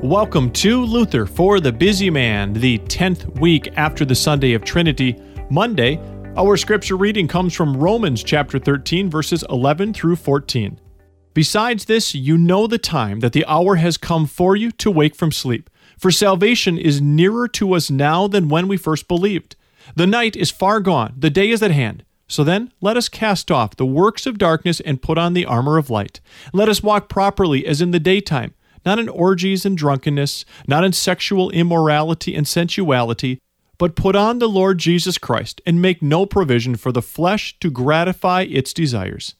Welcome to Luther for the Busy Man, the 10th week after the Sunday of Trinity, Monday. Our scripture reading comes from Romans chapter 13, verses 11 through 14. Besides this, you know the time that the hour has come for you to wake from sleep. For salvation is nearer to us now than when we first believed. The night is far gone, the day is at hand. So then, let us cast off the works of darkness and put on the armor of light. Let us walk properly as in the daytime, not in orgies and drunkenness, not in sexual immorality and sensuality, but put on the Lord Jesus Christ and make no provision for the flesh to gratify its desires.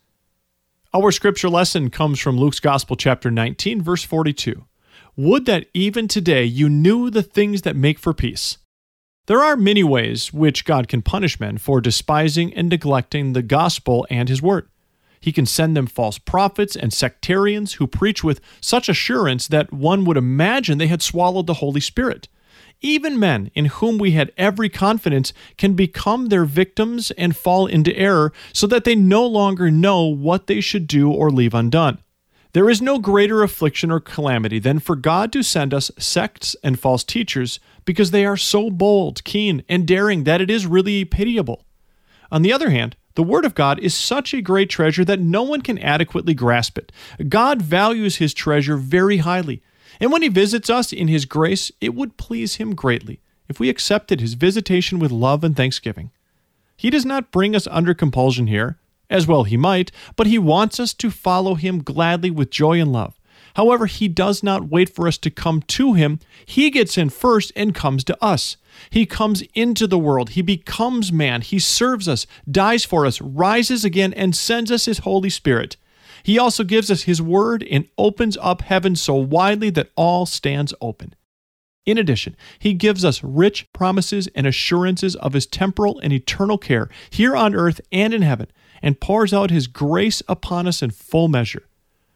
Our scripture lesson comes from Luke's Gospel, chapter 19, verse 42. Would that even today you knew the things that make for peace. There are many ways which God can punish men for despising and neglecting the gospel and his word. He can send them false prophets and sectarians who preach with such assurance that one would imagine they had swallowed the Holy Spirit. Even men in whom we had every confidence can become their victims and fall into error so that they no longer know what they should do or leave undone. There is no greater affliction or calamity than for God to send us sects and false teachers because they are so bold, keen, and daring that it is really pitiable. On the other hand, the Word of God is such a great treasure that no one can adequately grasp it. God values His treasure very highly, and when He visits us in His grace, it would please Him greatly if we accepted His visitation with love and thanksgiving. He does not bring us under compulsion here, as well He might, but He wants us to follow Him gladly with joy and love. However, He does not wait for us to come to Him. He gets in first and comes to us. He comes into the world. He becomes man. He serves us, dies for us, rises again, and sends us His Holy Spirit. He also gives us His Word and opens up heaven so widely that all stands open. In addition, He gives us rich promises and assurances of His temporal and eternal care here on earth and in heaven, and pours out His grace upon us in full measure.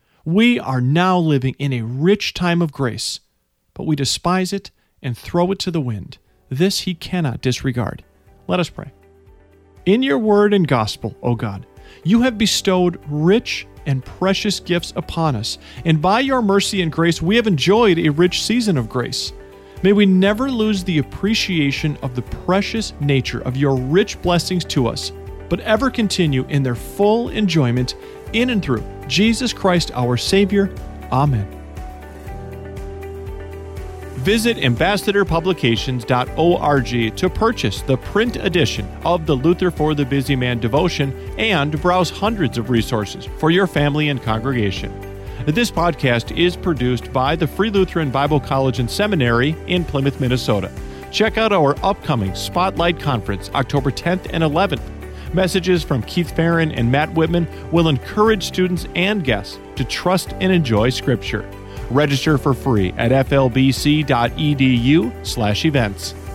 We are now living in a rich time of grace, but we despise it and throw it to the wind. This He cannot disregard. Let us pray. In your word and gospel, O God, you have bestowed rich and precious gifts upon us, and by your mercy and grace we have enjoyed a rich season of grace. May we never lose the appreciation of the precious nature of your rich blessings to us, but ever continue in their full enjoyment in and through Jesus Christ our Savior. Amen. Visit ambassadorpublications.org to purchase the print edition of the Luther for the Busy Man devotion and browse hundreds of resources for your family and congregation. This podcast is produced by the Free Lutheran Bible College and Seminary in Plymouth, Minnesota. Check out our upcoming Spotlight Conference, October 10th and 11th. Messages from Keith Farron and Matt Whitman will encourage students and guests to trust and enjoy Scripture. Register for free at flbc.edu/events.